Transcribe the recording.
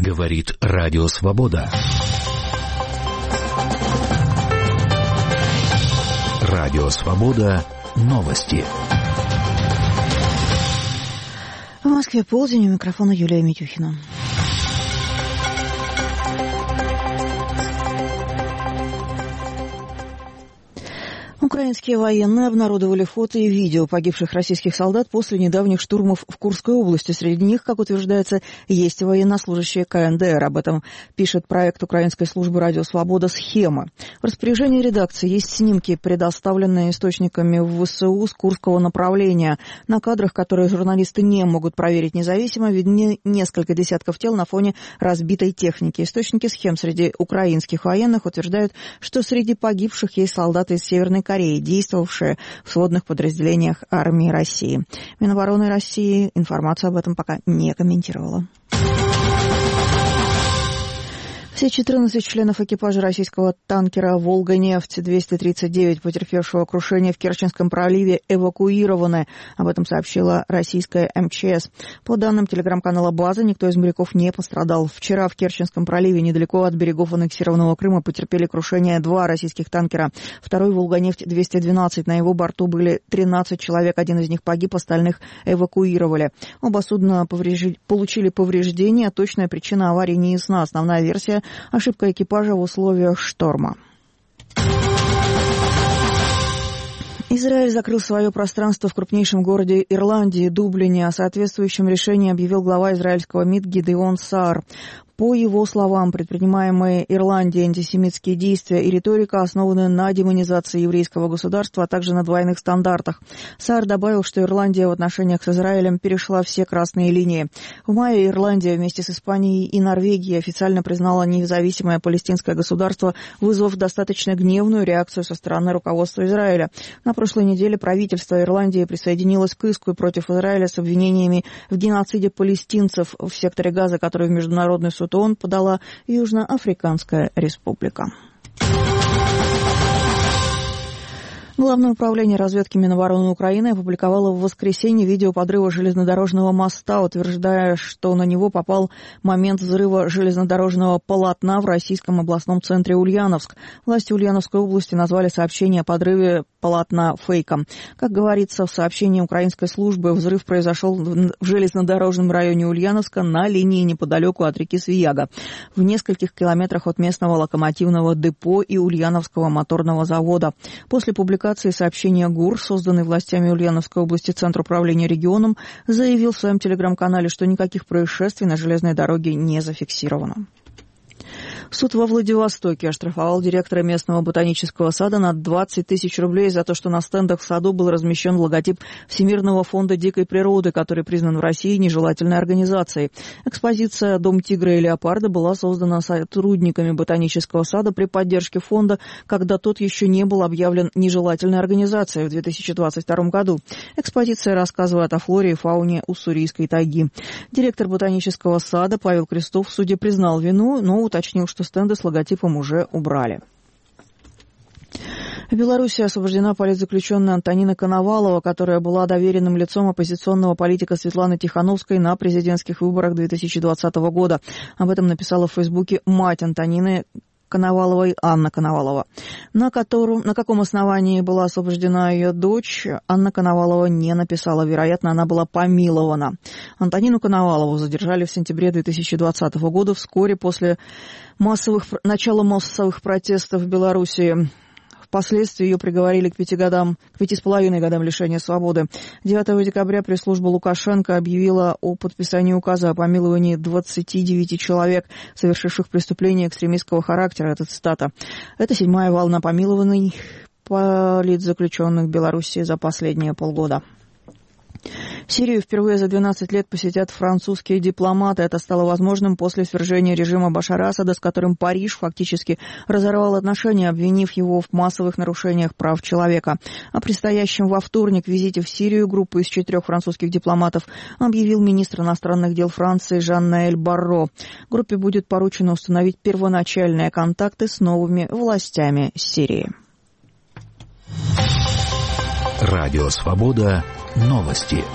Говорит Радио Свобода. Радио Свобода. Новости. В Москве полдень, у микрофона Юлия Митюхина. Украинские военные обнародовали фото и видео погибших российских солдат после недавних штурмов в Курской области. Среди них, как утверждается, есть военнослужащие КНДР. Об этом пишет проект украинской службы «Радио Свобода» «Схема». В распоряжении редакции есть снимки, предоставленные источниками в ВСУ с Курского направления. На кадрах, которые журналисты не могут проверить независимо, видны несколько десятков тел на фоне разбитой техники. Источники схем среди украинских военных утверждают, что среди погибших есть солдаты из Северной Кореи, действовавшие в сводных подразделениях армии России. Минобороны России информацию об этом пока не комментировала. Все 14 членов экипажа российского танкера «Волга-нефть-239», потерпевшего крушение в Керченском проливе, эвакуированы. Об этом сообщила российская МЧС. По данным телеграм-канала «База», никто из моряков не пострадал. Вчера в Керченском проливе, недалеко от берегов аннексированного Крыма, потерпели крушение 2 российских танкера. Второй «Волга-нефть-212». На его борту были 13 человек. Один из них погиб, остальных эвакуировали. Оба судна получили повреждения. Точная причина аварии не ясна. Основная версия – ошибка экипажа в условиях шторма. Израиль закрыл свое пространство в крупнейшем городе Ирландии, Дублине. О соответствующем решении объявил глава израильского МИД Гидеон Саар. По его словам, предпринимаемые Ирландией антисемитские действия и риторика основаны на демонизации еврейского государства, а также на двойных стандартах. Саар добавил, что Ирландия в отношениях с Израилем перешла все красные линии. В мае Ирландия вместе с Испанией и Норвегией официально признала независимое палестинское государство, вызвав достаточно гневную реакцию со стороны руководства Израиля. На прошлой неделе правительство Ирландии присоединилось к иску против Израиля с обвинениями в геноциде палестинцев в секторе Газа, который в Международный суд ООН подала Южноафриканская республика. Главное управление разведки Минобороны Украины опубликовало в воскресенье видео подрыва железнодорожного моста, утверждая, что на него попал момент взрыва железнодорожного полотна в российском областном центре Ульяновск. Власти Ульяновской области назвали сообщение о подрыве полотна фейком. Как говорится в сообщении украинской службы, взрыв произошел в железнодорожном районе Ульяновска на линии неподалеку от реки Свияга, в нескольких километрах от местного локомотивного депо и Ульяновского моторного завода. После публикации сообщения ГУР, созданный властями Ульяновской области Центр управления регионом, заявил в своем телеграм-канале, что никаких происшествий на железной дороге не зафиксировано. Суд во Владивостоке оштрафовал директора местного ботанического сада на 20 тысяч рублей за то, что на стендах в саду был размещен логотип Всемирного фонда дикой природы, который признан в России нежелательной организацией. Экспозиция «Дом тигра и леопарда» была создана сотрудниками ботанического сада при поддержке фонда, когда тот еще не был объявлен нежелательной организацией в 2022 году. Экспозиция рассказывает о флоре и фауне уссурийской тайги. Директор ботанического сада Павел Крестов в суде признал вину, но уточнил, что стенды с логотипом уже убрали. В Беларуси освобождена политзаключенная Антонина Коновалова, которая была доверенным лицом оппозиционного политика Светланы Тихановской на президентских выборах 2020 года. Об этом написала в Фейсбуке мать Антонины Коноваловой, Анна Коновалова. На каком основании была освобождена ее дочь, Анна Коновалова не написала. Вероятно, она была помилована. Антонину Коновалову задержали в сентябре 2020 года, вскоре после начала массовых протестов в Беларуси. Впоследствии ее приговорили к 5,5 годам лишения свободы. 9 декабря пресс-служба Лукашенко объявила о подписании указа о помиловании 29 человек, совершивших преступления экстремистского характера. Это цитата. Это 7-я волна помилований политзаключенных в Беларуси за последние полгода. Сирию впервые за 12 лет посетят французские дипломаты. Это стало возможным после свержения режима Башара Асада, с которым Париж фактически разорвал отношения, обвинив его в массовых нарушениях прав человека. О предстоящем во вторник визите в Сирию группы из 4 французских дипломатов объявил министр иностранных дел Франции Жан-Ноэль Барро. Группе будет поручено установить первоначальные контакты с новыми властями Сирии. Радио Свобода. Новости.